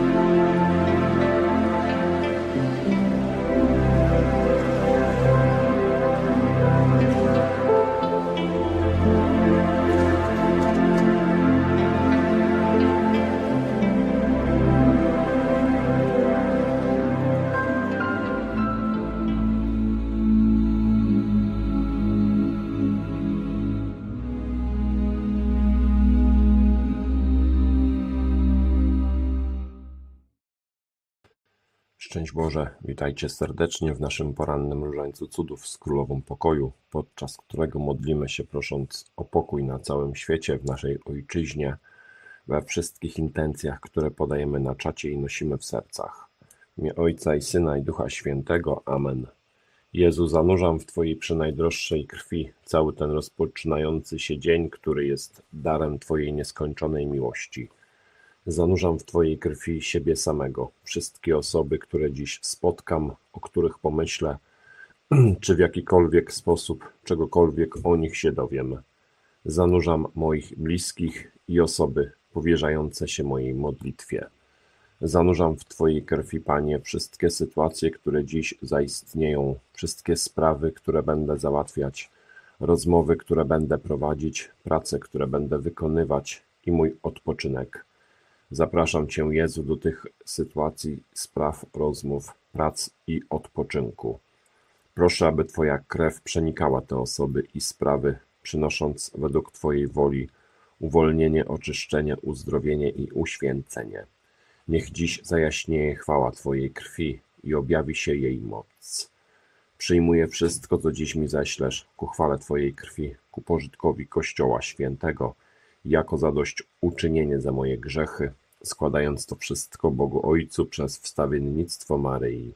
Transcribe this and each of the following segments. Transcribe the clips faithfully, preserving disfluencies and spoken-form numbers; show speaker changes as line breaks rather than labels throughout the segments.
Szczęść Boże, witajcie serdecznie w naszym porannym różańcu cudów z Królową Pokoju, podczas którego modlimy się prosząc o pokój na całym świecie, w naszej ojczyźnie, we wszystkich intencjach, które podajemy na czacie i nosimy w sercach. W imię Ojca i Syna i Ducha Świętego. Amen. Jezu, zanurzam w Twojej przenajdroższej krwi cały ten rozpoczynający się dzień, który jest darem Twojej nieskończonej miłości. Zanurzam w Twojej krwi siebie samego, wszystkie osoby, które dziś spotkam, o których pomyślę, czy w jakikolwiek sposób czegokolwiek o nich się dowiem. Zanurzam moich bliskich i osoby powierzające się mojej modlitwie. Zanurzam w Twojej krwi, Panie, wszystkie sytuacje, które dziś zaistnieją, wszystkie sprawy, które będę załatwiać, rozmowy, które będę prowadzić, prace, które będę wykonywać i mój odpoczynek. Zapraszam Cię, Jezu, do tych sytuacji, spraw, rozmów, prac i odpoczynku. Proszę, aby Twoja krew przenikała te osoby i sprawy, przynosząc według Twojej woli uwolnienie, oczyszczenie, uzdrowienie i uświęcenie. Niech dziś zajaśnieje chwała Twojej krwi i objawi się jej moc. Przyjmuję wszystko, co dziś mi ześlesz, ku chwale Twojej krwi, ku pożytkowi Kościoła Świętego, jako zadośćuczynienie za moje grzechy, składając to wszystko Bogu Ojcu przez wstawiennictwo Maryi.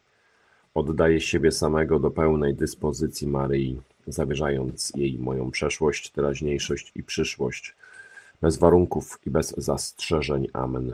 Oddaję siebie samego do pełnej dyspozycji Maryi, zawierzając jej moją przeszłość, teraźniejszość i przyszłość, bez warunków i bez zastrzeżeń. Amen.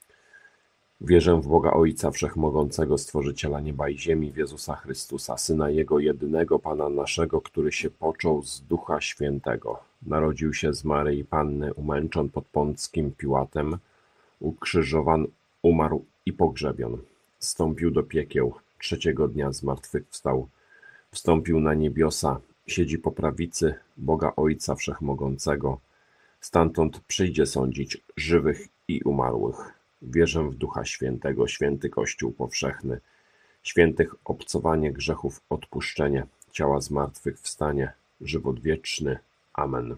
Wierzę w Boga Ojca Wszechmogącego, Stworzyciela nieba i ziemi, w Jezusa Chrystusa, Syna Jego jedynego, Pana naszego, który się począł z Ducha Świętego. Narodził się z Maryi Panny, umęczon pod Pąckim Piłatem, ukrzyżowan, umarł i pogrzebion. Zstąpił do piekieł, trzeciego dnia zmartwychwstał. Wstąpił na niebiosa, siedzi po prawicy Boga Ojca Wszechmogącego. Stamtąd przyjdzie sądzić żywych i umarłych. Wierzę w Ducha Świętego, święty Kościół powszechny, świętych obcowanie grzechów, odpuszczenie, ciała zmartwychwstanie, żywot wieczny. Amen.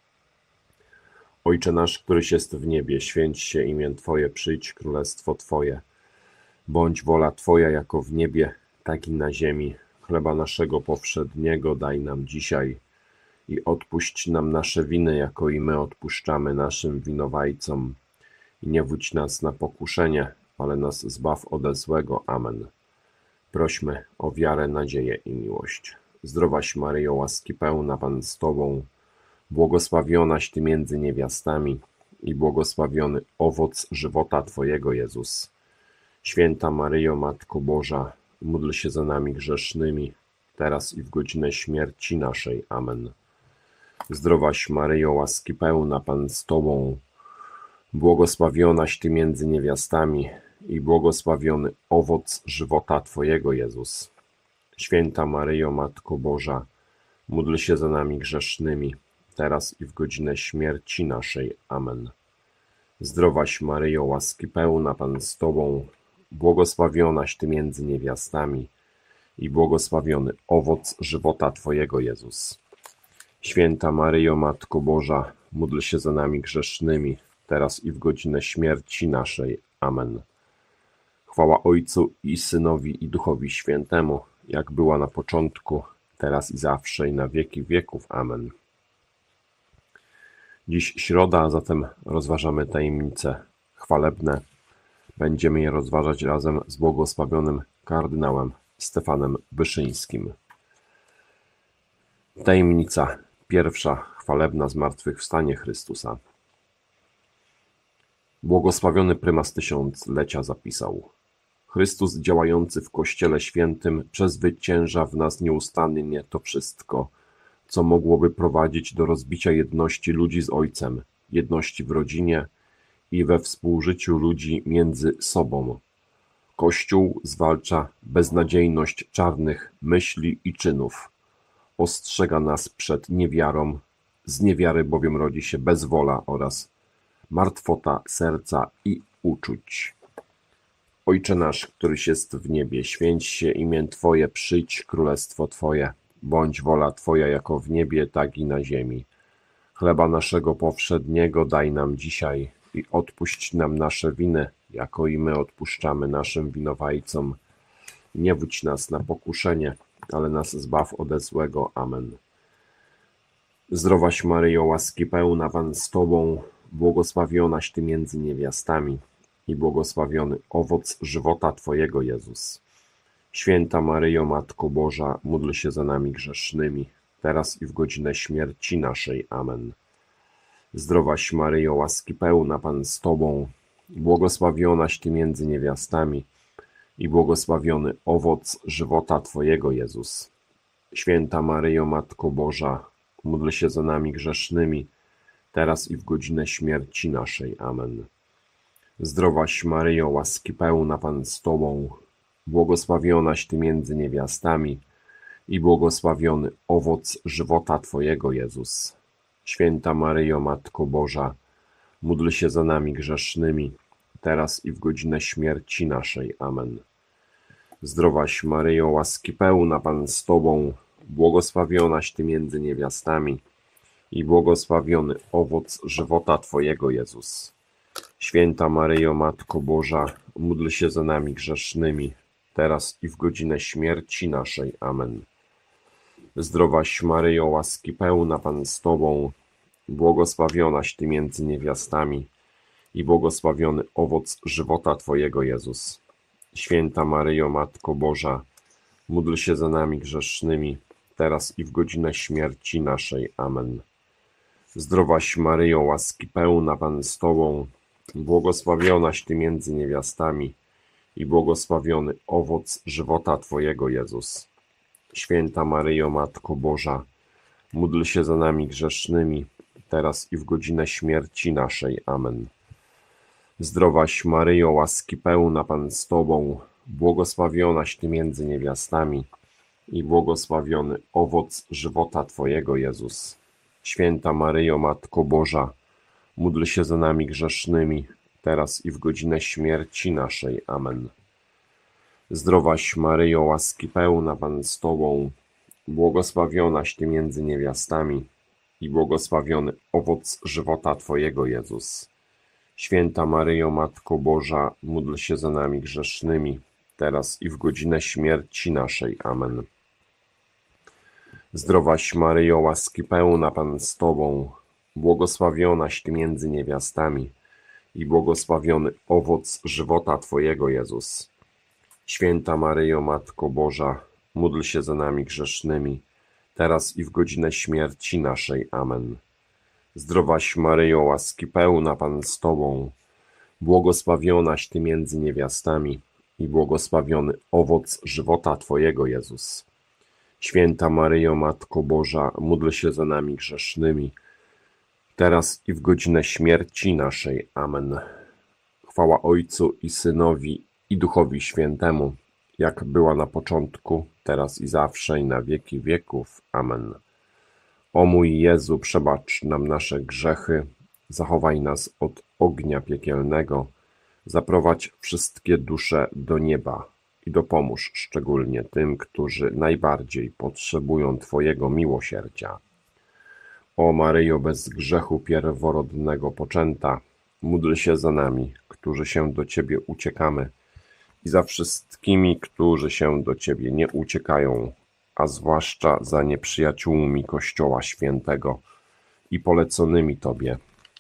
Ojcze nasz, któryś jest w niebie, święć się imię Twoje, przyjdź królestwo Twoje. Bądź wola Twoja jako w niebie, tak i na ziemi. Chleba naszego powszedniego daj nam dzisiaj i odpuść nam nasze winy, jako i my odpuszczamy naszym winowajcom. I nie wódź nas na pokuszenie, ale nas zbaw ode złego. Amen. Prośmy o wiarę, nadzieję i miłość. Zdrowaś Maryjo, łaski pełna, Pan z Tobą, błogosławionaś Ty między niewiastami i błogosławiony owoc żywota Twojego, Jezus. Święta Maryjo, Matko Boża, módl się za nami grzesznymi, teraz i w godzinę śmierci naszej. Amen. Zdrowaś Maryjo, łaski pełna, Pan z Tobą, błogosławionaś Ty między niewiastami i błogosławiony owoc żywota Twojego, Jezus. Święta Maryjo, Matko Boża, módl się za nami grzesznymi, teraz i w godzinę śmierci naszej. Amen. Zdrowaś Maryjo, łaski pełna, Pan z Tobą, błogosławionaś Ty między niewiastami i błogosławiony owoc żywota Twojego, Jezus. Święta Maryjo, Matko Boża, módl się za nami grzesznymi, teraz i w godzinę śmierci naszej. Amen. Chwała Ojcu i Synowi i Duchowi Świętemu, jak była na początku, teraz i zawsze i na wieki wieków. Amen. Dziś środa, a zatem rozważamy tajemnice chwalebne. Będziemy je rozważać razem z błogosławionym kardynałem Stefanem Wyszyńskim. Tajemnica pierwsza, chwalebna, zmartwychwstanie Chrystusa. Błogosławiony prymas tysiąclecia zapisał: Chrystus działający w Kościele Świętym przezwycięża w nas nieustannie to wszystko, co mogłoby prowadzić do rozbicia jedności ludzi z Ojcem, jedności w rodzinie, i we współżyciu ludzi między sobą. Kościół zwalcza beznadziejność czarnych myśli i czynów. Ostrzega nas przed niewiarą, z niewiary bowiem rodzi się bezwola oraz martwota serca i uczuć. Ojcze nasz, któryś jest w niebie, święć się imię Twoje, przyjdź królestwo Twoje, bądź wola Twoja jako w niebie, tak i na ziemi. Chleba naszego powszedniego daj nam dzisiaj i odpuść nam nasze winy, jako i my odpuszczamy naszym winowajcom. Nie wódź nas na pokuszenie, ale nas zbaw ode złego. Amen. Zdrowaś Maryjo, łaski pełna, Pan z Tobą, błogosławionaś Ty między niewiastami i błogosławiony owoc żywota Twojego, Jezus. Święta Maryjo, Matko Boża, módl się za nami grzesznymi, teraz i w godzinę śmierci naszej. Amen. Zdrowaś Maryjo, łaski pełna, Pan z Tobą, błogosławionaś Ty między niewiastami i błogosławiony owoc żywota Twojego, Jezus. Święta Maryjo, Matko Boża, módl się za nami grzesznymi, teraz i w godzinę śmierci naszej. Amen. Zdrowaś Maryjo, łaski pełna, Pan z Tobą, błogosławionaś Ty między niewiastami i błogosławiony owoc żywota Twojego, Jezus. Święta Maryjo, Matko Boża, módl się za nami grzesznymi, teraz i w godzinę śmierci naszej. Amen. Zdrowaś Maryjo, łaski pełna, Pan z Tobą, błogosławionaś Ty między niewiastami i błogosławiony owoc żywota Twojego, Jezus. Święta Maryjo, Matko Boża, módl się za nami grzesznymi, teraz i w godzinę śmierci naszej. Amen. Zdrowaś Maryjo, łaski pełna, Pan z Tobą, błogosławionaś Ty między niewiastami i błogosławiony owoc żywota Twojego, Jezus. Święta Maryjo, Matko Boża, módl się za nami grzesznymi, teraz i w godzinę śmierci naszej. Amen. Zdrowaś Maryjo, łaski pełna, Pan z Tobą, błogosławionaś Ty między niewiastami i błogosławiony owoc żywota Twojego, Jezus. Święta Maryjo, Matko Boża, módl się za nami grzesznymi, teraz i w godzinę śmierci naszej. Amen. Zdrowaś Maryjo, łaski pełna, Pan z Tobą, błogosławionaś Ty między niewiastami i błogosławiony owoc żywota Twojego, Jezus. Święta Maryjo, Matko Boża, módl się za nami grzesznymi, teraz i w godzinę śmierci naszej. Amen. Zdrowaś Maryjo, łaski pełna, Pan z Tobą, błogosławionaś Ty między niewiastami i błogosławiony owoc żywota Twojego, Jezus. Święta Maryjo, Matko Boża, módl się za nami grzesznymi, teraz i w godzinę śmierci naszej. Amen. Zdrowaś Maryjo, łaski pełna, Pan z Tobą, błogosławionaś Ty między niewiastami i błogosławiony owoc żywota Twojego, Jezus. Święta Maryjo, Matko Boża, módl się za nami grzesznymi, teraz i w godzinę śmierci naszej. Amen. Zdrowaś Maryjo, łaski pełna, Pan z Tobą, błogosławionaś Ty między niewiastami i błogosławiony owoc żywota Twojego, Jezus. Święta Maryjo, Matko Boża, módl się za nami grzesznymi, teraz i w godzinę śmierci naszej. Amen. Chwała Ojcu i Synowi i Duchowi Świętemu, jak była na początku, teraz i zawsze, i na wieki wieków. Amen. O mój Jezu, przebacz nam nasze grzechy, zachowaj nas od ognia piekielnego, zaprowadź wszystkie dusze do nieba i dopomóż szczególnie tym, którzy najbardziej potrzebują Twojego miłosierdzia. O Maryjo, bez grzechu pierworodnego poczęta, módl się za nami, którzy się do Ciebie uciekamy, i za wszystkimi, którzy się do Ciebie nie uciekają, a zwłaszcza za nieprzyjaciółmi Kościoła Świętego i poleconymi Tobie.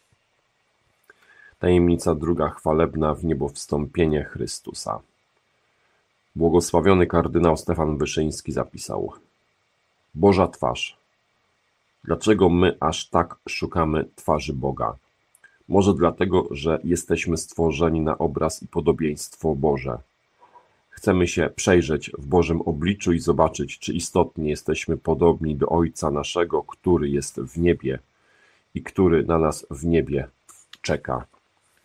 Tajemnica druga, chwalebna wniebowstąpienie Chrystusa. Błogosławiony kardynał Stefan Wyszyński zapisał: Boża twarz. Dlaczego my aż tak szukamy twarzy Boga? Może dlatego, że jesteśmy stworzeni na obraz i podobieństwo Boże. Chcemy się przejrzeć w Bożym obliczu i zobaczyć, czy istotnie jesteśmy podobni do Ojca naszego, który jest w niebie i który na nas w niebie czeka.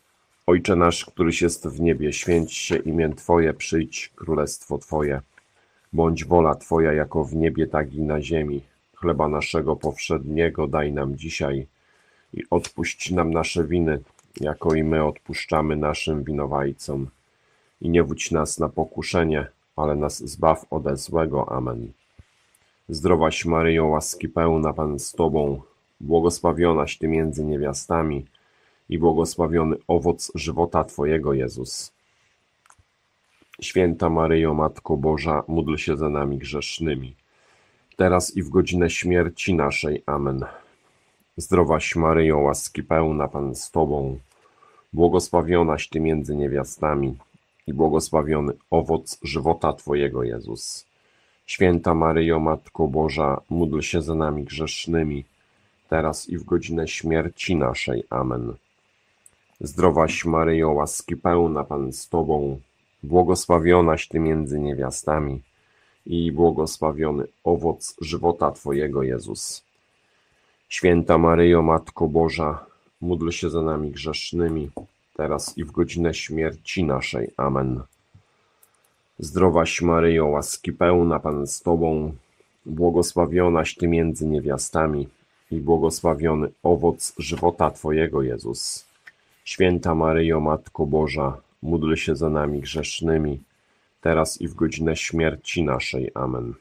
Ojcze nasz, któryś jest w niebie, święć się imię Twoje, przyjdź królestwo Twoje. Bądź wola Twoja jako w niebie, tak i na ziemi. Chleba naszego powszedniego daj nam dzisiaj i odpuść nam nasze winy, jako i my odpuszczamy naszym winowajcom. I nie wódź nas na pokuszenie, ale nas zbaw ode złego. Amen. Zdrowaś Maryjo, łaski pełna, Pan z Tobą, błogosławionaś Ty między niewiastami i błogosławiony owoc żywota Twojego, Jezus. Święta Maryjo, Matko Boża, módl się za nami grzesznymi, teraz i w godzinę śmierci naszej. Amen. Zdrowaś Maryjo, łaski pełna, Pan z Tobą, błogosławionaś Ty między niewiastami i błogosławiony owoc żywota Twojego, Jezus. Święta Maryjo, Matko Boża, módl się za nami grzesznymi, teraz i w godzinę śmierci naszej. Amen. Zdrowaś Maryjo, łaski pełna, Pan z Tobą, błogosławionaś Ty między niewiastami i błogosławiony owoc żywota Twojego, Jezus. Święta Maryjo, Matko Boża, módl się za nami grzesznymi, teraz i w godzinę śmierci naszej. Amen. Zdrowaś Maryjo, łaski pełna, Pan z Tobą, błogosławionaś Ty między niewiastami i błogosławiony owoc żywota Twojego, Jezus. Święta Maryjo, Matko Boża, módl się za nami grzesznymi, teraz i w godzinę śmierci naszej. Amen.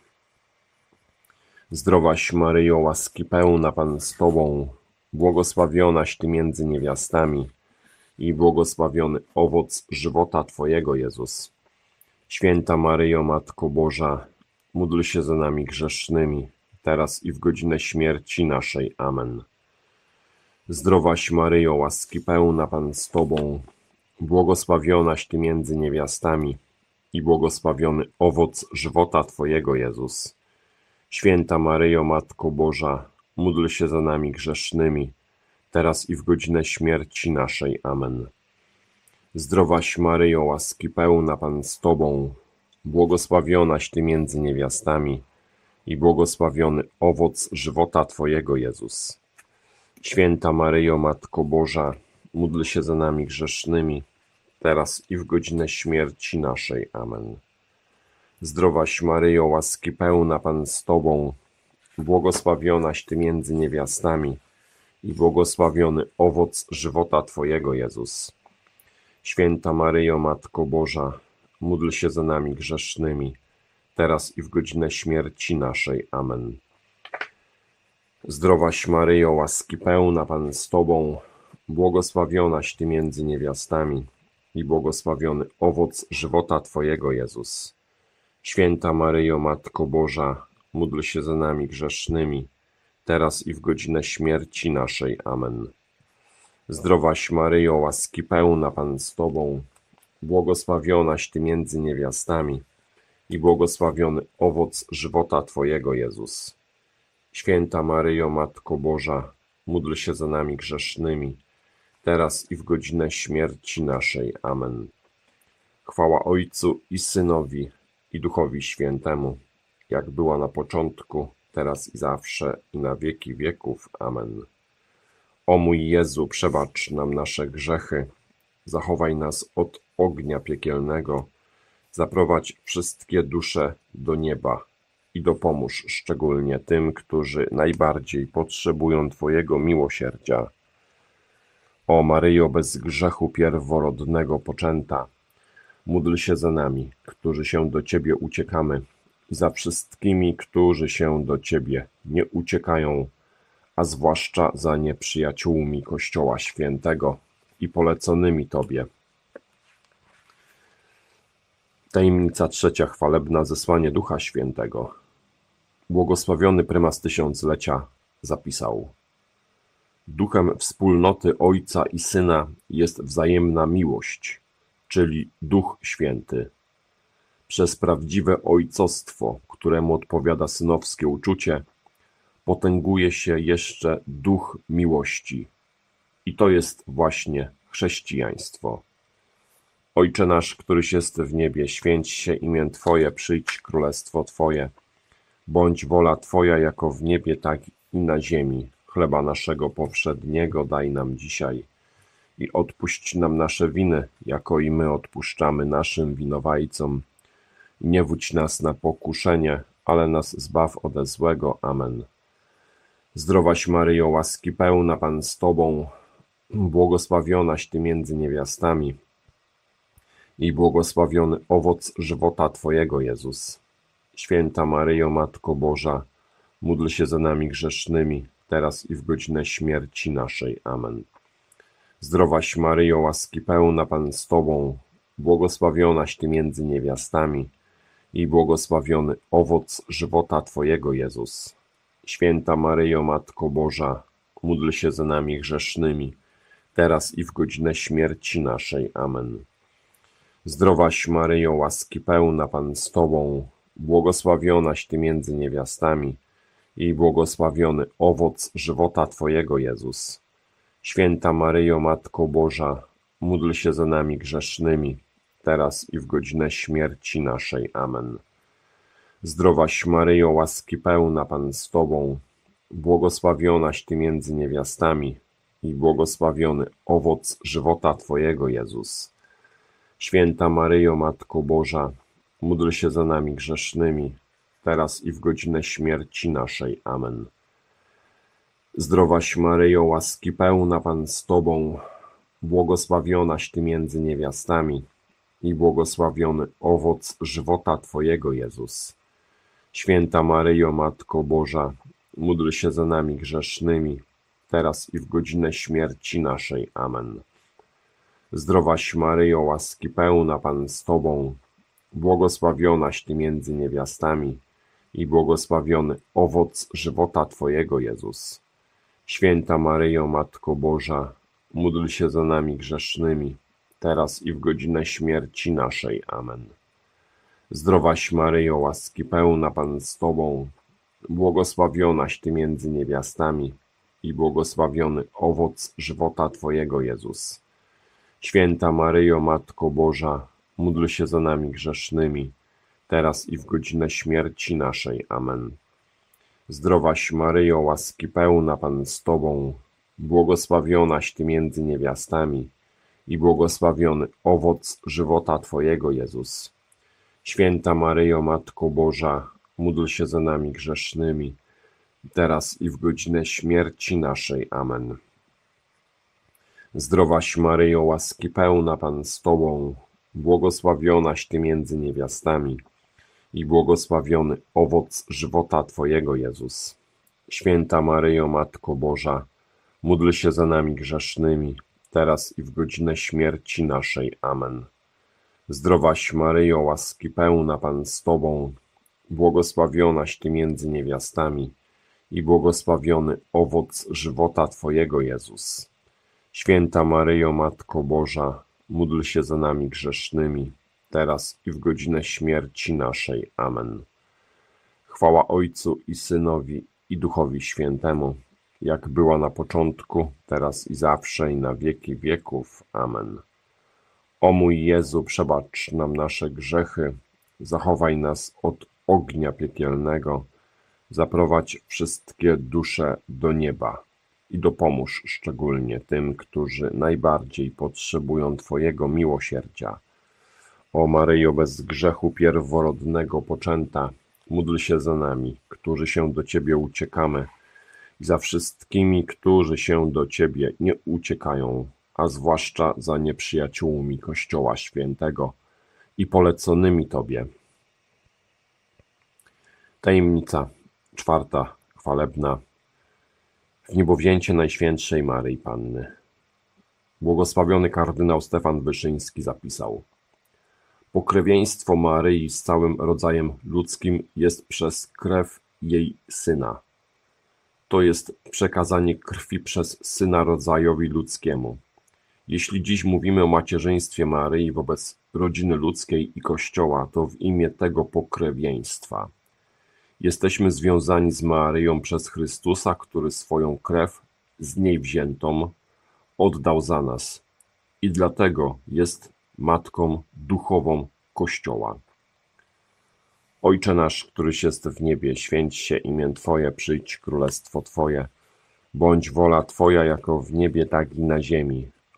Zdrowaś Maryjo, łaski pełna, Pan z Tobą, błogosławionaś Ty między niewiastami i błogosławiony owoc żywota Twojego, Jezus. Święta Maryjo, Matko Boża, módl się za nami grzesznymi, teraz i w godzinę śmierci naszej. Amen. Zdrowaś Maryjo, łaski pełna, Pan z Tobą, błogosławionaś Ty między niewiastami i błogosławiony owoc żywota Twojego, Jezus. Święta Maryjo, Matko Boża, módl się za nami grzesznymi, teraz i w godzinę śmierci naszej. Amen. Zdrowaś Maryjo, łaski pełna, Pan z Tobą, błogosławionaś Ty między niewiastami i błogosławiony owoc żywota Twojego, Jezus. Święta Maryjo, Matko Boża, módl się za nami grzesznymi, teraz i w godzinę śmierci naszej. Amen. Zdrowaś Maryjo, łaski pełna, Pan z Tobą, błogosławionaś Ty między niewiastami i błogosławiony owoc żywota Twojego, Jezus. Święta Maryjo, Matko Boża, módl się za nami grzesznymi, teraz i w godzinę śmierci naszej. Amen. Zdrowaś Maryjo, łaski pełna, Pan z Tobą, błogosławionaś Ty między niewiastami i błogosławiony owoc żywota Twojego, Jezus. Święta Maryjo, Matko Boża, módl się za nami grzesznymi, teraz i w godzinę śmierci naszej. Amen. Zdrowaś Maryjo, łaski pełna, Pan z Tobą, błogosławionaś Ty między niewiastami i błogosławiony owoc żywota Twojego, Jezus. Święta Maryjo, Matko Boża, módl się za nami grzesznymi, teraz i w godzinę śmierci naszej. Amen. Chwała Ojcu i Synowi, i Duchowi Świętemu, jak była na początku, teraz i zawsze, i na wieki wieków. Amen. O mój Jezu, przebacz nam nasze grzechy, zachowaj nas od ognia piekielnego, zaprowadź wszystkie dusze do nieba i dopomóż szczególnie tym, którzy najbardziej potrzebują Twojego miłosierdzia. O Maryjo, bez grzechu pierworodnego poczęta, módl się za nami, którzy się do Ciebie uciekamy, i za wszystkimi, którzy się do Ciebie nie uciekają, a zwłaszcza za nieprzyjaciółmi Kościoła Świętego i poleconymi Tobie. Tajemnica trzecia, chwalebna, zesłanie Ducha Świętego. Błogosławiony prymas tysiąclecia zapisał: Duchem wspólnoty Ojca i Syna jest wzajemna miłość, czyli Duch Święty. Przez prawdziwe ojcostwo, któremu odpowiada synowskie uczucie, potęguje się jeszcze Duch miłości. I to jest właśnie chrześcijaństwo. Ojcze nasz, któryś jest w niebie, święć się imię Twoje, przyjdź królestwo Twoje. Bądź wola Twoja jako w niebie, tak i na ziemi. Chleba naszego powszedniego daj nam dzisiaj i odpuść nam nasze winy, jako i my odpuszczamy naszym winowajcom. I nie wódź nas na pokuszenie, ale nas zbaw ode złego. Amen. Zdrowaś Maryjo, łaski pełna, Pan z Tobą, błogosławionaś Ty między niewiastami i błogosławiony owoc żywota Twojego, Jezus. Święta Maryjo, Matko Boża, módl się za nami grzesznymi, teraz i w godzinę śmierci naszej. Amen. Zdrowaś Maryjo, łaski pełna, Pan z Tobą, błogosławionaś Ty między niewiastami i błogosławiony owoc żywota Twojego, Jezus. Święta Maryjo, Matko Boża, módl się za nami grzesznymi, teraz i w godzinę śmierci naszej. Amen. Zdrowaś Maryjo, łaski pełna, Pan z Tobą, błogosławionaś Ty między niewiastami i błogosławiony owoc żywota Twojego, Jezus. Święta Maryjo, Matko Boża, módl się za nami grzesznymi, teraz i w godzinę śmierci naszej. Amen. Zdrowaś Maryjo, łaski pełna, Pan z Tobą, błogosławionaś Ty między niewiastami i błogosławiony owoc żywota Twojego, Jezus. Święta Maryjo, Matko Boża, módl się za nami grzesznymi, teraz i w godzinę śmierci naszej. Amen. Zdrowaś Maryjo, łaski pełna, Pan z Tobą, błogosławionaś Ty między niewiastami i błogosławiony owoc żywota Twojego, Jezus. Święta Maryjo, Matko Boża, módl się za nami grzesznymi, teraz i w godzinę śmierci naszej. Amen. Zdrowaś Maryjo, łaski pełna, Pan z Tobą, błogosławionaś Ty między niewiastami i błogosławiony owoc żywota Twojego, Jezus. Święta Maryjo, Matko Boża, módl się za nami grzesznymi, teraz i w godzinę śmierci naszej. Amen. Zdrowaś Maryjo, łaski pełna, Pan z Tobą, błogosławionaś Ty między niewiastami i błogosławiony owoc żywota Twojego, Jezus. Święta Maryjo, Matko Boża, módl się za nami grzesznymi, teraz i w godzinę śmierci naszej. Amen. Zdrowaś Maryjo, łaski pełna, Pan z Tobą, błogosławionaś Ty między niewiastami i błogosławiony owoc żywota Twojego, Jezus. Święta Maryjo, Matko Boża, módl się za nami grzesznymi, teraz i w godzinę śmierci naszej. Amen. Zdrowaś Maryjo, łaski pełna, Pan z Tobą, błogosławionaś Ty między niewiastami i błogosławiony owoc żywota Twojego, Jezus. Święta Maryjo, Matko Boża, módl się za nami grzesznymi, teraz i w godzinę śmierci naszej. Amen. Zdrowaś Maryjo, łaski pełna, Pan z Tobą, błogosławionaś Ty między niewiastami i błogosławiony owoc żywota Twojego, Jezus. Święta Maryjo, Matko Boża, módl się za nami grzesznymi, teraz i w godzinę śmierci naszej. Amen. Chwała Ojcu i Synowi i Duchowi Świętemu, jak była na początku, teraz i zawsze, i na wieki wieków. Amen. O mój Jezu, przebacz nam nasze grzechy, zachowaj nas od ognia piekielnego, zaprowadź wszystkie dusze do nieba i dopomóż szczególnie tym, którzy najbardziej potrzebują Twojego miłosierdzia. O Maryjo, bez grzechu pierworodnego poczęta, módl się za nami, którzy się do Ciebie uciekamy, i za wszystkimi, którzy się do Ciebie nie uciekają, a zwłaszcza za nieprzyjaciółmi Kościoła Świętego i poleconymi Tobie. Tajemnica czwarta, chwalebna. Wniebowzięcie Najświętszej Maryi Panny. Błogosławiony kardynał Stefan Wyszyński zapisał: Pokrewieństwo Maryi z całym rodzajem ludzkim jest przez krew jej Syna. To jest przekazanie krwi przez Syna rodzajowi ludzkiemu. Jeśli dziś mówimy o macierzyństwie Maryi wobec rodziny ludzkiej i Kościoła, to w imię tego pokrewieństwa. Jesteśmy związani z Maryją przez Chrystusa, który swoją krew z niej wziętą oddał za nas i dlatego jest Matką duchową Kościoła. Ojcze nasz, któryś jest w niebie, święć się imię Twoje, przyjdź królestwo Twoje, bądź wola Twoja jako w niebie, tak i na ziemi.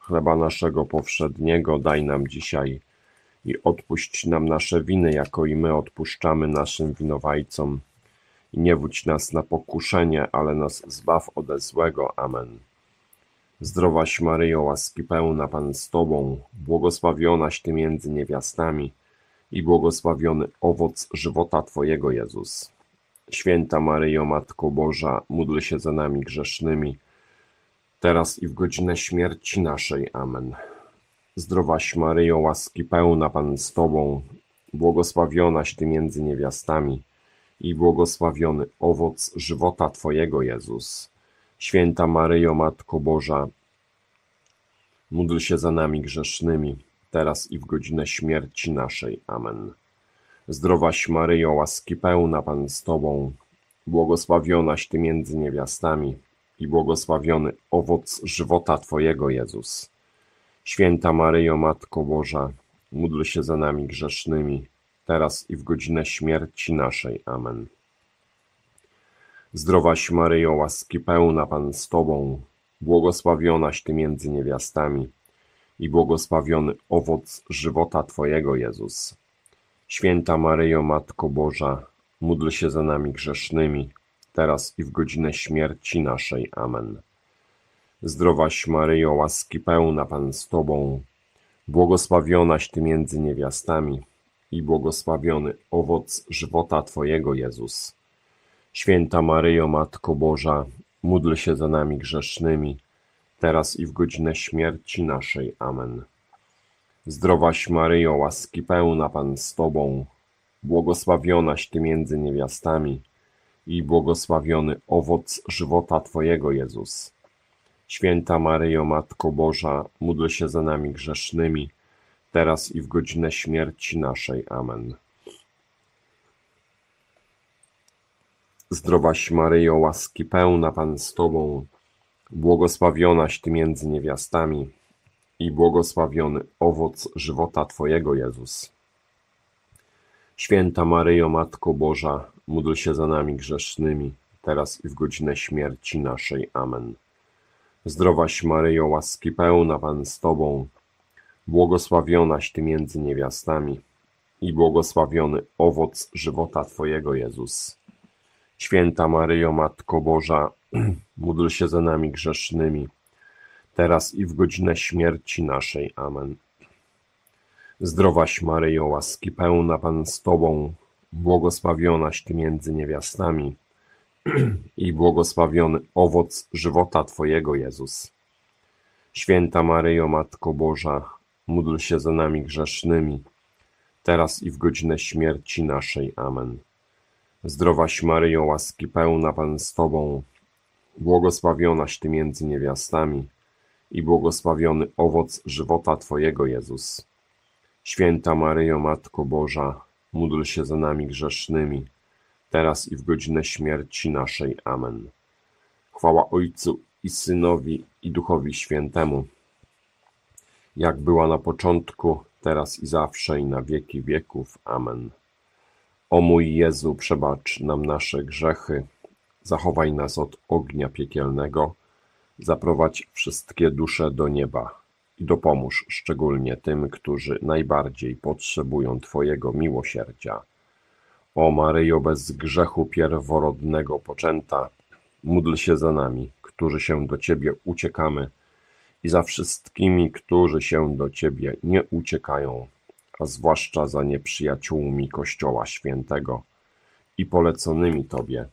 Chleba naszego powszedniego daj nam dzisiaj i odpuść nam nasze winy, jako i my odpuszczamy naszym winowajcom. I nie wódź nas na pokuszenie, ale nas zbaw ode złego. Amen. Zdrowaś Maryjo, łaski pełna, Pan z Tobą, błogosławionaś Ty między niewiastami i błogosławiony owoc żywota Twojego, Jezus. Święta Maryjo, Matko Boża, módl się za nami grzesznymi, teraz i w godzinę śmierci naszej. Amen. Zdrowaś Maryjo, łaski pełna, Pan z Tobą, błogosławionaś Ty między niewiastami i błogosławiony owoc żywota Twojego, Jezus. Święta Maryjo, Matko Boża, módl się za nami grzesznymi, teraz i w godzinę śmierci naszej. Amen. Zdrowaś Maryjo, łaski pełna, Pan z Tobą, błogosławionaś Ty między niewiastami i błogosławiony owoc żywota Twojego, Jezus. Święta Maryjo, Matko Boża, módl się za nami grzesznymi, teraz i w godzinę śmierci naszej. Amen. Zdrowaś Maryjo, łaski pełna, Pan z Tobą, błogosławionaś Ty między niewiastami i błogosławiony owoc żywota Twojego, Jezus. Święta Maryjo, Matko Boża, módl się za nami grzesznymi, teraz i w godzinę śmierci naszej. Amen. Zdrowaś Maryjo, łaski pełna, Pan z Tobą, błogosławionaś Ty między niewiastami i błogosławiony owoc żywota Twojego, Jezus. Święta Maryjo, Matko Boża, módl się za nami grzesznymi, teraz i w godzinę śmierci naszej. Amen. Zdrowaś Maryjo, łaski pełna, Pan z Tobą, błogosławionaś Ty między niewiastami i błogosławiony owoc żywota Twojego, Jezus. Święta Maryjo, Matko Boża, módl się za nami grzesznymi, teraz i w godzinę śmierci naszej. Amen. Zdrowaś Maryjo, łaski pełna, Pan z Tobą, błogosławionaś Ty między niewiastami i błogosławiony owoc żywota Twojego, Jezus. Święta Maryjo, Matko Boża, módl się za nami grzesznymi, teraz i w godzinę śmierci naszej. Amen. Zdrowaś Maryjo, łaski pełna, Pan z Tobą, błogosławionaś Ty między niewiastami i błogosławiony owoc żywota Twojego, Jezus. Święta Maryjo, Matko Boża, módl się za nami grzesznymi, teraz i w godzinę śmierci naszej. Amen. Zdrowaś Maryjo, łaski pełna, Pan z Tobą, błogosławionaś Ty między niewiastami i błogosławiony owoc żywota Twojego, Jezus. Święta Maryjo, Matko Boża, módl się za nami grzesznymi, teraz i w godzinę śmierci naszej. Amen. Zdrowaś Maryjo, łaski pełna, Pan z Tobą, błogosławionaś Ty między niewiastami i błogosławiony owoc żywota Twojego, Jezus. Święta Maryjo, Matko Boża, módl się za nami grzesznymi, teraz i w godzinę śmierci naszej. Amen. Chwała Ojcu i Synowi i Duchowi Świętemu, jak była na początku, teraz i zawsze, i na wieki wieków. Amen. O mój Jezu, przebacz nam nasze grzechy, zachowaj nas od ognia piekielnego, zaprowadź wszystkie dusze do nieba i dopomóż szczególnie tym, którzy najbardziej potrzebują Twojego miłosierdzia. O Maryjo, bez grzechu pierworodnego poczęta, módl się za nami, którzy się do Ciebie uciekamy, i za wszystkimi, którzy się do Ciebie nie uciekają, a zwłaszcza za nieprzyjaciółmi Kościoła Świętego i poleconymi Tobie.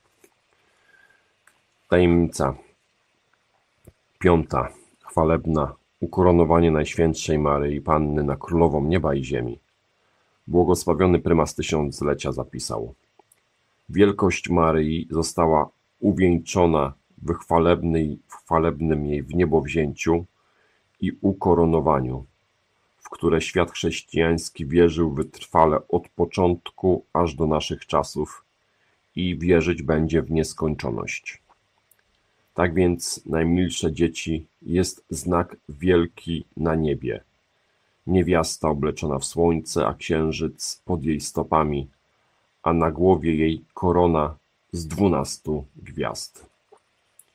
Tajemnica piąta, chwalebna, ukoronowanie Najświętszej Maryi Panny na Królową Nieba i Ziemi. Błogosławiony prymas tysiąclecia zapisał: wielkość Maryi została uwieńczona w chwalebnej, w chwalebnym jej wniebowzięciu i ukoronowaniu, w które świat chrześcijański wierzył wytrwale od początku aż do naszych czasów i wierzyć będzie w nieskończoność. Tak więc, najmilsze dzieci, jest znak wielki na niebie. Niewiasta obleczona w słońce, a księżyc pod jej stopami, a na głowie jej korona z dwunastu gwiazd.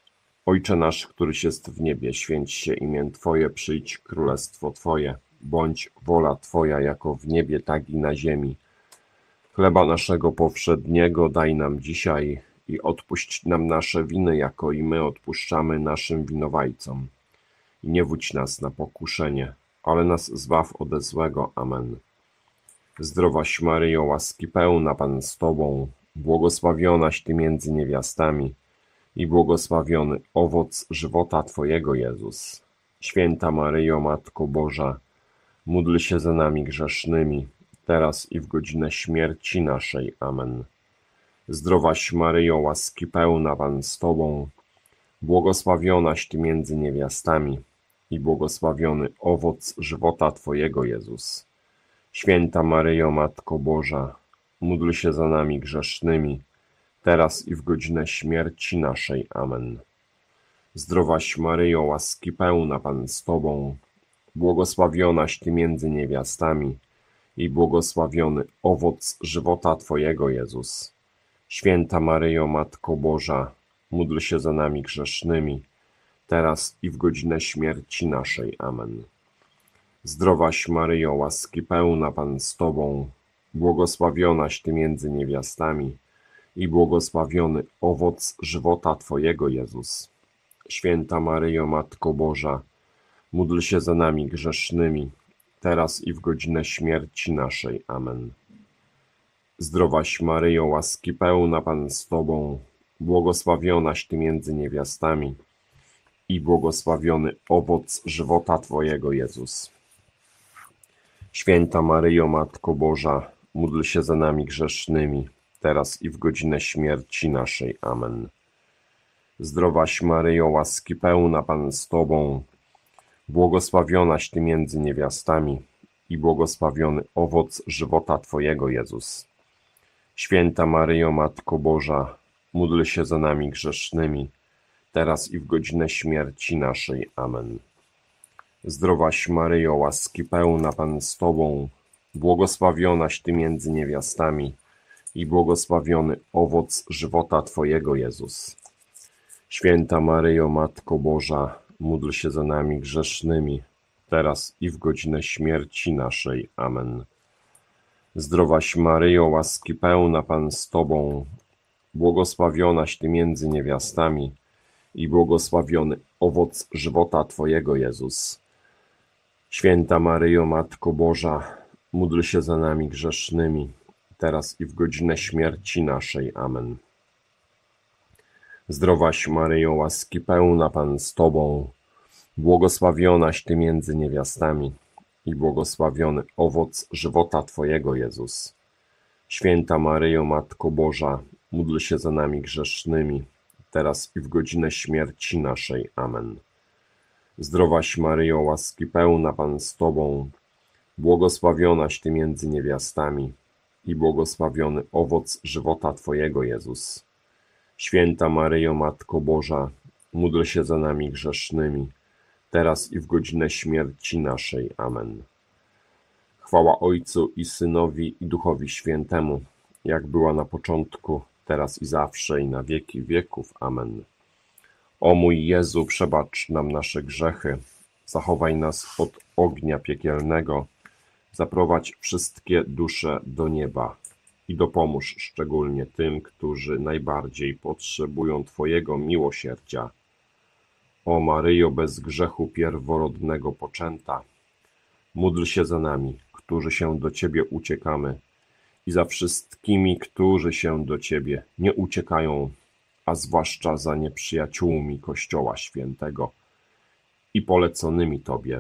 Ojcze nasz, któryś jest w niebie, święć się imię Twoje, przyjdź królestwo Twoje, bądź wola Twoja jako w niebie, tak i na ziemi. Chleba naszego powszedniego daj nam dzisiaj i odpuść nam nasze winy, jako i my odpuszczamy naszym winowajcom. I nie wódź nas na pokuszenie, ale nas zbaw ode złego. Amen. Zdrowaś Maryjo, łaski pełna, Pan z Tobą, błogosławionaś Ty między niewiastami i błogosławiony owoc żywota Twojego, Jezus. Święta Maryjo, Matko Boża, módl się za nami grzesznymi, teraz i w godzinę śmierci naszej. Amen. Zdrowaś Maryjo, łaski pełna, Pan z Tobą, błogosławionaś Ty między niewiastami i błogosławiony owoc żywota Twojego, Jezus. Święta Maryjo, Matko Boża, módl się za nami grzesznymi, teraz i w godzinę śmierci naszej. Amen. Zdrowaś Maryjo, łaski pełna, Pan z Tobą, błogosławionaś Ty między niewiastami i błogosławiony owoc żywota Twojego, Jezus. Święta Maryjo, Matko Boża, módl się za nami grzesznymi, teraz i w godzinę śmierci naszej. Amen. Zdrowaś Maryjo, łaski pełna, Pan z Tobą, błogosławionaś Ty między niewiastami i błogosławiony owoc żywota Twojego, Jezus. Święta Maryjo, Matko Boża, módl się za nami grzesznymi, teraz i w godzinę śmierci naszej. Amen. Zdrowaś Maryjo, łaski pełna, Pan z Tobą, błogosławionaś Ty między niewiastami i błogosławiony owoc żywota Twojego, Jezus. Święta Maryjo, Matko Boża, módl się za nami grzesznymi, teraz i w godzinę śmierci naszej. Amen. Zdrowaś Maryjo, łaski pełna, Pan z Tobą, błogosławionaś Ty między niewiastami i błogosławiony owoc żywota Twojego, Jezus. Święta Maryjo, Matko Boża, módl się za nami grzesznymi, teraz i w godzinę śmierci naszej. Amen. Zdrowaś Maryjo, łaski pełna, Pan z Tobą, błogosławionaś Ty między niewiastami i błogosławiony owoc żywota Twojego, Jezus. Święta Maryjo, Matko Boża, módl się za nami grzesznymi, teraz i w godzinę śmierci naszej. Amen. Zdrowaś Maryjo, łaski pełna, Pan z Tobą, błogosławionaś Ty między niewiastami i błogosławiony owoc żywota Twojego, Jezus. Święta Maryjo, Matko Boża, módl się za nami grzesznymi, teraz i w godzinę śmierci naszej. Amen. Zdrowaś Maryjo, łaski pełna, Pan z Tobą, błogosławionaś Ty między niewiastami i błogosławiony owoc żywota Twojego, Jezus. Święta Maryjo, Matko Boża, módl się za nami grzesznymi, teraz i w godzinę śmierci naszej. Amen. Zdrowaś Maryjo, łaski pełna, Pan z Tobą, błogosławionaś Ty między niewiastami i błogosławiony owoc żywota Twojego, Jezus. Święta Maryjo, Matko Boża, módl się za nami grzesznymi, teraz i w godzinę śmierci naszej. Amen. Chwała Ojcu i Synowi i Duchowi Świętemu, jak była na początku, teraz i zawsze, i na wieki wieków. Amen. O mój Jezu, przebacz nam nasze grzechy, zachowaj nas od ognia piekielnego, zaprowadź wszystkie dusze do nieba i dopomóż szczególnie tym, którzy najbardziej potrzebują Twojego miłosierdzia. O Maryjo, bez grzechu pierworodnego poczęta, módl się za nami, którzy się do Ciebie uciekamy, i za wszystkimi, którzy się do Ciebie nie uciekają, a zwłaszcza za nieprzyjaciółmi Kościoła Świętego i poleconymi Tobie.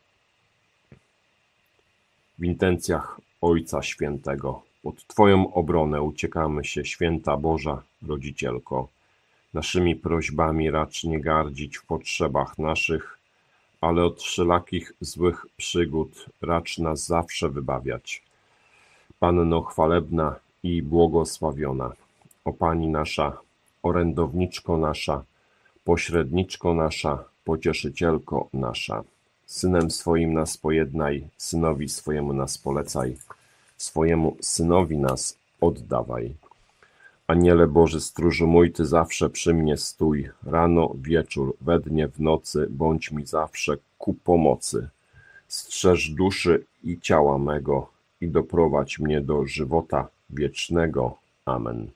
W intencjach Ojca Świętego pod Twoją obronę uciekamy się, Święta Boża Rodzicielko. Naszymi prośbami racz nie gardzić w potrzebach naszych, ale od wszelakich złych przygód racz nas zawsze wybawiać. Panno chwalebna i błogosławiona, o Pani nasza, orędowniczko nasza, pośredniczko nasza, pocieszycielko nasza. Synem swoim nas pojednaj, synowi swojemu nas polecaj, swojemu synowi nas oddawaj. Aniele Boży, stróżu mój, Ty zawsze przy mnie stój, rano, wieczór, we dnie, w nocy, bądź mi zawsze ku pomocy. Strzeż duszy i ciała mego i doprowadź mnie do żywota wiecznego. Amen.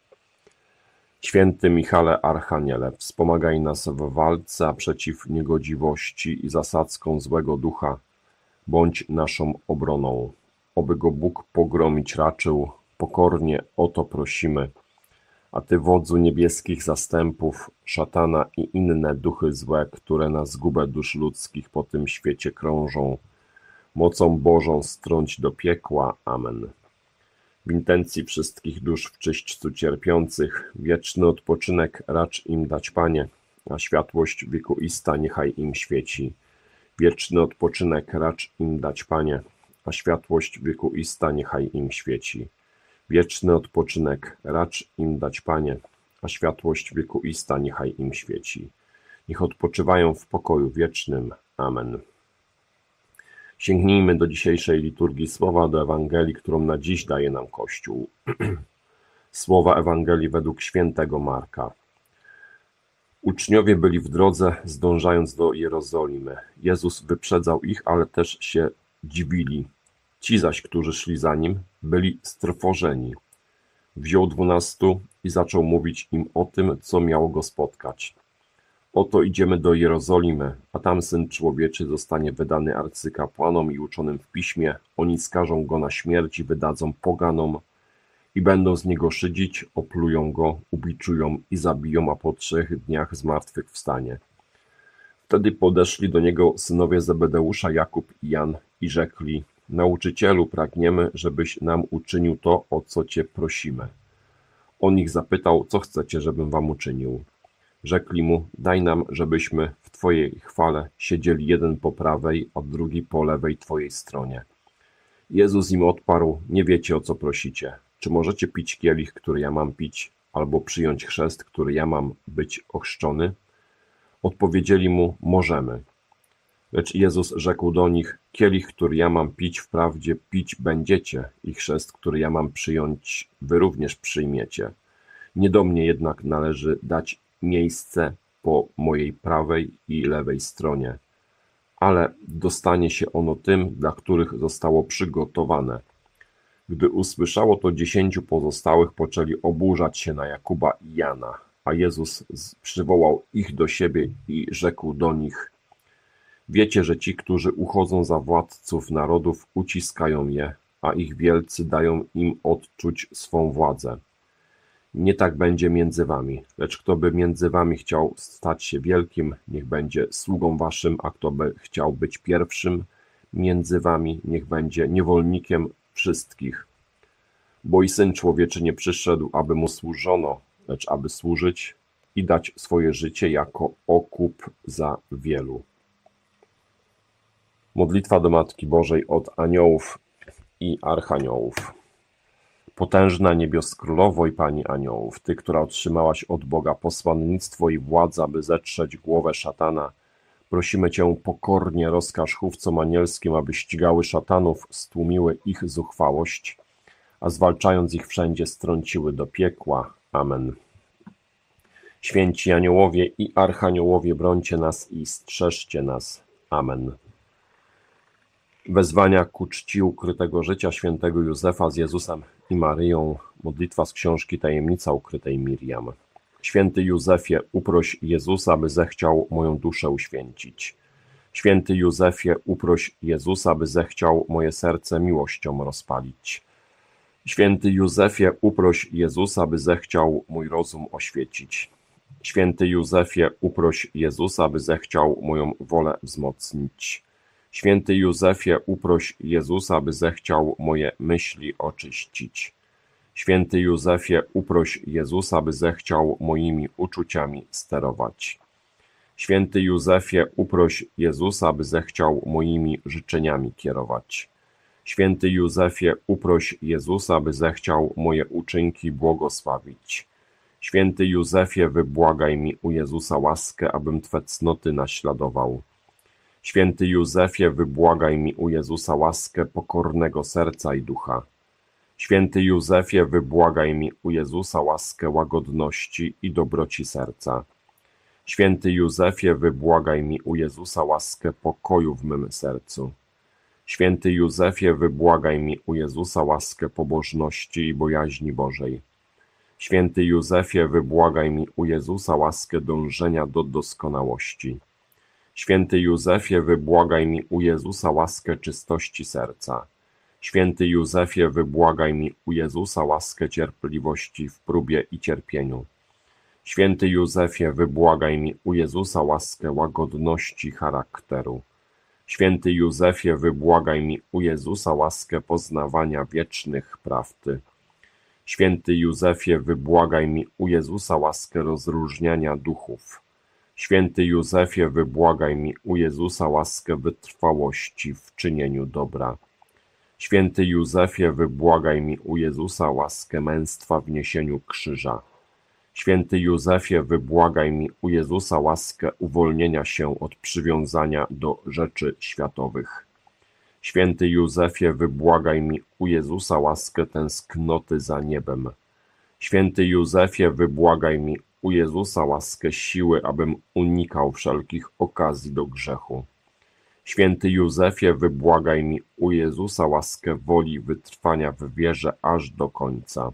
Święty Michale Archaniele, wspomagaj nas w walce przeciw niegodziwości i zasadzkom złego ducha. Bądź naszą obroną. Oby go Bóg pogromić raczył, pokornie o to prosimy. A Ty, wodzu niebieskich zastępów, szatana i inne duchy złe, które na zgubę dusz ludzkich po tym świecie krążą, mocą Bożą strąć do piekła. Amen. W intencji wszystkich dusz w czyśćcu cierpiących, wieczny odpoczynek racz im dać, Panie, a światłość wiekuista niechaj im świeci. Wieczny odpoczynek racz im dać, Panie, a światłość wiekuista niechaj im świeci. Wieczny odpoczynek racz im dać, Panie, a światłość wiekuista niechaj im świeci. Niech odpoczywają w pokoju wiecznym. Amen. Sięgnijmy do dzisiejszej liturgii słowa, do Ewangelii, którą na dziś daje nam Kościół. Słowa Ewangelii według świętego Marka. Uczniowie byli w drodze, zdążając do Jerozolimy. Jezus wyprzedzał ich, ale też się dziwili. Ci zaś, którzy szli za nim, byli strwożeni. Wziął dwunastu i zaczął mówić im o tym, co miało go spotkać. Oto idziemy do Jerozolimy, a tam Syn Człowieczy zostanie wydany arcykapłanom i uczonym w piśmie. Oni skażą go na śmierć i wydadzą poganom i będą z niego szydzić, oplują go, ubiczują i zabiją, a po trzech dniach zmartwychwstanie. Wtedy podeszli do niego synowie Zebedeusza, Jakub i Jan i rzekli: Nauczycielu, pragniemy, żebyś nam uczynił to, o co Cię prosimy. On ich zapytał: co chcecie, żebym wam uczynił? Rzekli mu: daj nam, żebyśmy w Twojej chwale siedzieli jeden po prawej, a drugi po lewej Twojej stronie. Jezus im odparł: nie wiecie, o co prosicie. Czy możecie pić kielich, który ja mam pić, albo przyjąć chrzest, który ja mam być ochrzczony? Odpowiedzieli mu: możemy. Lecz Jezus rzekł do nich: kielich, który ja mam pić, wprawdzie pić będziecie, i chrzest, który ja mam przyjąć, wy również przyjmiecie. Nie do mnie jednak należy dać miejsce po mojej prawej i lewej stronie, ale dostanie się ono tym, dla których zostało przygotowane. Gdy usłyszało to dziesięciu pozostałych, poczęli oburzać się na Jakuba i Jana, a Jezus przywołał ich do siebie i rzekł do nich: wiecie, że ci, którzy uchodzą za władców narodów, uciskają je, a ich wielcy dają im odczuć swą władzę. Nie tak będzie między wami, lecz kto by między wami chciał stać się wielkim, niech będzie sługą waszym, a kto by chciał być pierwszym między wami, niech będzie niewolnikiem wszystkich. Bo i Syn Człowieczy nie przyszedł, aby mu służono, lecz aby służyć i dać swoje życie jako okup za wielu. Modlitwa do Matki Bożej od aniołów i archaniołów. Potężna niebios królowo i Pani aniołów, Ty, która otrzymałaś od Boga posłannictwo i władzę, aby zetrzeć głowę szatana, prosimy Cię pokornie, rozkaż chówcom anielskim, aby ścigały szatanów, stłumiły ich zuchwałość, a zwalczając ich wszędzie strąciły do piekła. Amen. Święci aniołowie i archaniołowie, brońcie nas i strzeżcie nas. Amen. Wezwania ku czci ukrytego życia świętego Józefa z Jezusem i Maryją. Modlitwa z książki Tajemnica ukrytej Miriam. Święty Józefie, uproś Jezusa, by zechciał moją duszę uświęcić. Święty Józefie, uproś Jezusa, by zechciał moje serce miłością rozpalić. Święty Józefie, uproś Jezusa, by zechciał mój rozum oświecić. Święty Józefie, uproś Jezusa, by zechciał moją wolę wzmocnić. Święty Józefie, uproś Jezusa, by zechciał moje myśli oczyścić. Święty Józefie, uproś Jezusa, by zechciał moimi uczuciami sterować. Święty Józefie, uproś Jezusa, by zechciał moimi życzeniami kierować. Święty Józefie, uproś Jezusa, by zechciał moje uczynki błogosławić. Święty Józefie, wybłagaj mi u Jezusa łaskę, abym Twe cnoty naśladował. Święty Józefie, wybłagaj mi u Jezusa łaskę pokornego serca i ducha. Święty Józefie, wybłagaj mi u Jezusa łaskę łagodności i dobroci serca. Święty Józefie, wybłagaj mi u Jezusa łaskę pokoju w mym sercu. Święty Józefie, wybłagaj mi u Jezusa łaskę pobożności i bojaźni Bożej. Święty Józefie, wybłagaj mi u Jezusa łaskę dążenia do doskonałości. Święty Józefie, wybłagaj mi u Jezusa łaskę czystości serca. Święty Józefie, wybłagaj mi u Jezusa łaskę cierpliwości w próbie i cierpieniu. Święty Józefie, wybłagaj mi u Jezusa łaskę łagodności charakteru. Święty Józefie, wybłagaj mi u Jezusa łaskę poznawania wiecznych prawdy. Święty Józefie, wybłagaj mi u Jezusa łaskę rozróżniania duchów. Święty Józefie, wybłagaj mi u Jezusa łaskę wytrwałości w czynieniu dobra. Święty Józefie, wybłagaj mi u Jezusa łaskę męstwa w niesieniu krzyża. Święty Józefie, wybłagaj mi u Jezusa łaskę uwolnienia się od przywiązania do rzeczy światowych. Święty Józefie, wybłagaj mi u Jezusa łaskę tęsknoty za niebem. Święty Józefie, wybłagaj mi u Jezusa łaskę siły, abym unikał wszelkich okazji do grzechu. Święty Józefie, wybłagaj mi u Jezusa łaskę woli wytrwania w wierze aż do końca.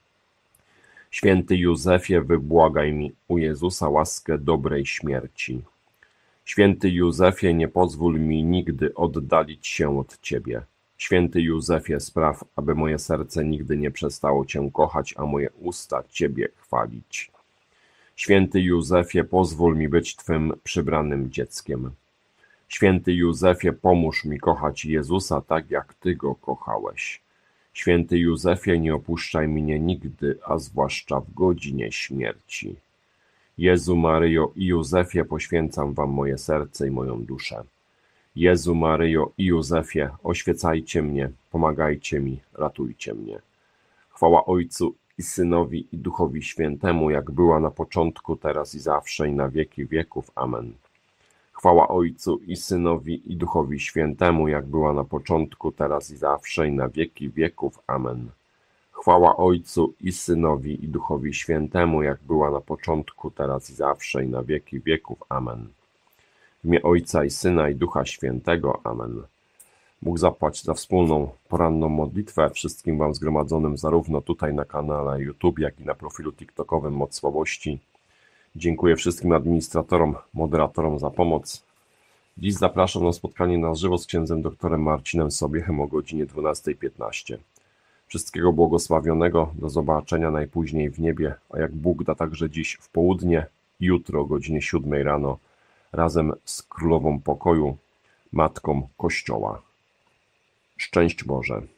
Święty Józefie, wybłagaj mi u Jezusa łaskę dobrej śmierci. Święty Józefie, nie pozwól mi nigdy oddalić się od Ciebie. Święty Józefie, spraw, aby moje serce nigdy nie przestało Cię kochać, a moje usta Ciebie chwalić. Święty Józefie, pozwól mi być Twym przybranym dzieckiem. Święty Józefie, pomóż mi kochać Jezusa tak, jak Ty Go kochałeś. Święty Józefie, nie opuszczaj mnie nigdy, a zwłaszcza w godzinie śmierci. Jezu, Maryjo i Józefie, poświęcam Wam moje serce i moją duszę. Jezu, Maryjo i Józefie, oświecajcie mnie, pomagajcie mi, ratujcie mnie. Chwała Ojcu i Synowi i Duchowi Świętemu, jak była na początku, teraz i zawsze, i na wieki wieków. Amen. Chwała Ojcu i Synowi i Duchowi Świętemu, jak była na początku, teraz i zawsze, i na wieki wieków. Amen. Chwała Ojcu i Synowi i Duchowi Świętemu, jak była na początku, teraz i zawsze, i na wieki wieków. Amen. W imię Ojca i Syna i Ducha Świętego. Amen. Bóg zapłać za wspólną poranną modlitwę wszystkim Wam zgromadzonym zarówno tutaj na kanale YouTube, jak i na profilu TikTokowym Moc Słabości. Dziękuję wszystkim administratorom, moderatorom za pomoc. Dziś zapraszam na spotkanie na żywo z księdzem doktorem Marcinem Sobiechem o godzinie dwunastej piętnaście. Wszystkiego błogosławionego, do zobaczenia najpóźniej w niebie, a jak Bóg da, także dziś w południe, jutro o godzinie siódmej rano, razem z Królową Pokoju, Matką Kościoła. Szczęść Boże.